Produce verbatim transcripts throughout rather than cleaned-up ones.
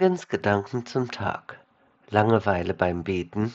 Morgensgedanken zum Tag. Langeweile beim Beten.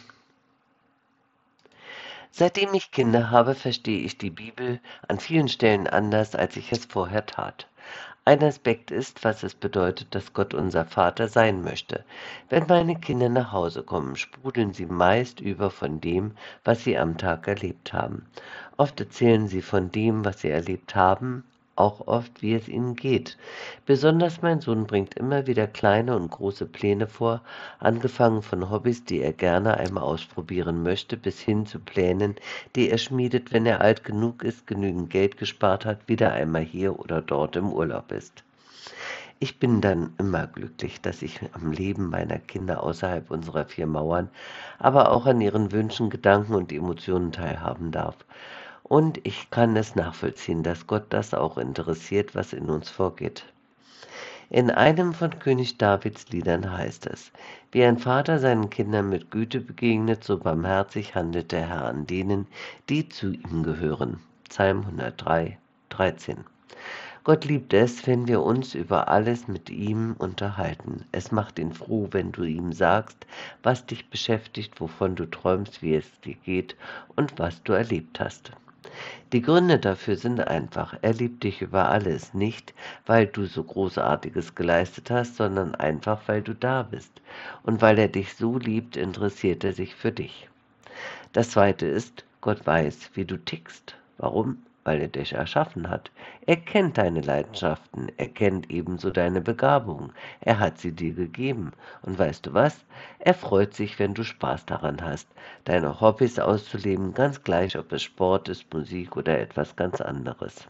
Seitdem ich Kinder habe, verstehe ich die Bibel an vielen Stellen anders, als ich es vorher tat. Ein Aspekt ist, was es bedeutet, dass Gott unser Vater sein möchte. Wenn meine Kinder nach Hause kommen, sprudeln sie meist über von dem, was sie am Tag erlebt haben. Oft erzählen sie von dem, was sie erlebt haben, auch oft, wie es ihnen geht. Besonders mein Sohn bringt immer wieder kleine und große Pläne vor, angefangen von Hobbys, die er gerne einmal ausprobieren möchte, bis hin zu Plänen, die er schmiedet, wenn er alt genug ist, genügend Geld gespart hat, wieder einmal hier oder dort im Urlaub ist. Ich bin dann immer glücklich, dass ich am Leben meiner Kinder außerhalb unserer vier Mauern, aber auch an ihren Wünschen, Gedanken und Emotionen teilhaben darf. Und ich kann es nachvollziehen, dass Gott das auch interessiert, was in uns vorgeht. In einem von König Davids Liedern heißt es: Wie ein Vater seinen Kindern mit Güte begegnet, so barmherzig handelt der Herr an denen, die zu ihm gehören. Psalm hundertdrei, dreizehn. Gott liebt es, wenn wir uns über alles mit ihm unterhalten. Es macht ihn froh, wenn du ihm sagst, was dich beschäftigt, wovon du träumst, wie es dir geht und was du erlebt hast. Die Gründe dafür sind einfach: Er liebt dich über alles, nicht weil du so Großartiges geleistet hast, sondern einfach weil du da bist. Und weil er dich so liebt, interessiert er sich für dich. Das zweite ist, Gott weiß, wie du tickst. Warum? Weil er dich erschaffen hat. Er kennt deine Leidenschaften, er kennt ebenso deine Begabungen. Er hat sie dir gegeben. Und weißt du was? Er freut sich, wenn du Spaß daran hast, deine Hobbys auszuleben, ganz gleich, ob es Sport ist, Musik oder etwas ganz anderes.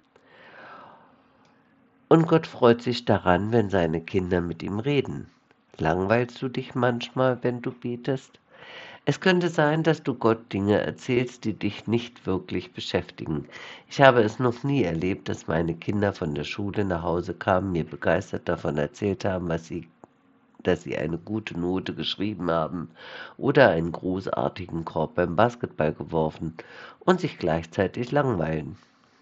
Und Gott freut sich daran, wenn seine Kinder mit ihm reden. Langweilst du dich manchmal, wenn du betest? Es könnte sein, dass du Gott Dinge erzählst, die dich nicht wirklich beschäftigen. Ich habe es noch nie erlebt, dass meine Kinder von der Schule nach Hause kamen, mir begeistert davon erzählt haben, was sie, dass sie eine gute Note geschrieben haben oder einen großartigen Korb beim Basketball geworfen und sich gleichzeitig langweilen.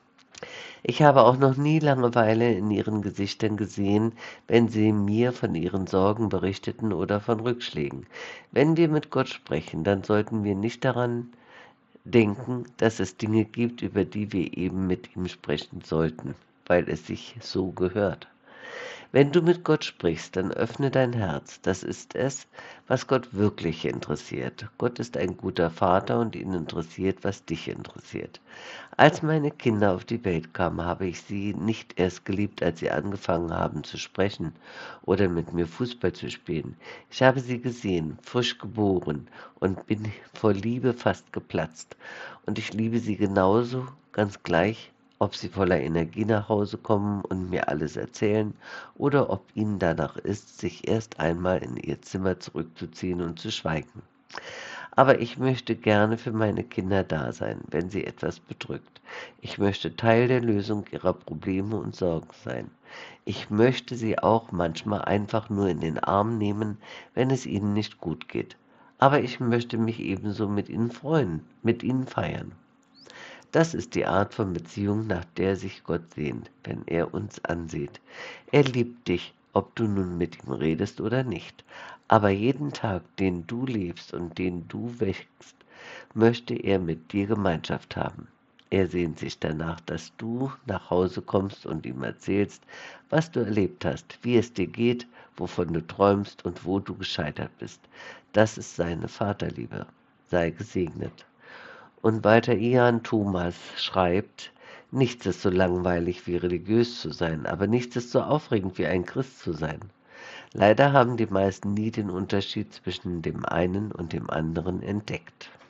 Ich habe auch noch nie Langeweile in ihren Gesichtern gesehen, wenn sie mir von ihren Sorgen berichteten oder von Rückschlägen. Wenn wir mit Gott sprechen, dann sollten wir nicht daran denken, dass es Dinge gibt, über die wir eben mit ihm sprechen sollten, weil es sich so gehört. Wenn du mit Gott sprichst, dann öffne dein Herz. Das ist es, was Gott wirklich interessiert. Gott ist ein guter Vater und ihn interessiert, was dich interessiert. Als meine Kinder auf die Welt kamen, habe ich sie nicht erst geliebt, als sie angefangen haben zu sprechen oder mit mir Fußball zu spielen. Ich habe sie gesehen, frisch geboren, und bin vor Liebe fast geplatzt. Und ich liebe sie genauso, ganz gleich, ob sie voller Energie nach Hause kommen und mir alles erzählen oder ob ihnen danach ist, sich erst einmal in ihr Zimmer zurückzuziehen und zu schweigen. Aber ich möchte gerne für meine Kinder da sein, wenn sie etwas bedrückt. Ich möchte Teil der Lösung ihrer Probleme und Sorgen sein. Ich möchte sie auch manchmal einfach nur in den Arm nehmen, wenn es ihnen nicht gut geht. Aber ich möchte mich ebenso mit ihnen freuen, mit ihnen feiern. Das ist die Art von Beziehung, nach der sich Gott sehnt, wenn er uns ansieht. Er liebt dich, ob du nun mit ihm redest oder nicht. Aber jeden Tag, den du lebst und den du wächst, möchte er mit dir Gemeinschaft haben. Er sehnt sich danach, dass du nach Hause kommst und ihm erzählst, was du erlebt hast, wie es dir geht, wovon du träumst und wo du gescheitert bist. Das ist seine Vaterliebe. Sei gesegnet. Und weiter Ian Thomas schreibt: Nichts ist so langweilig wie religiös zu sein, aber nichts ist so aufregend wie ein Christ zu sein. Leider haben die meisten nie den Unterschied zwischen dem einen und dem anderen entdeckt.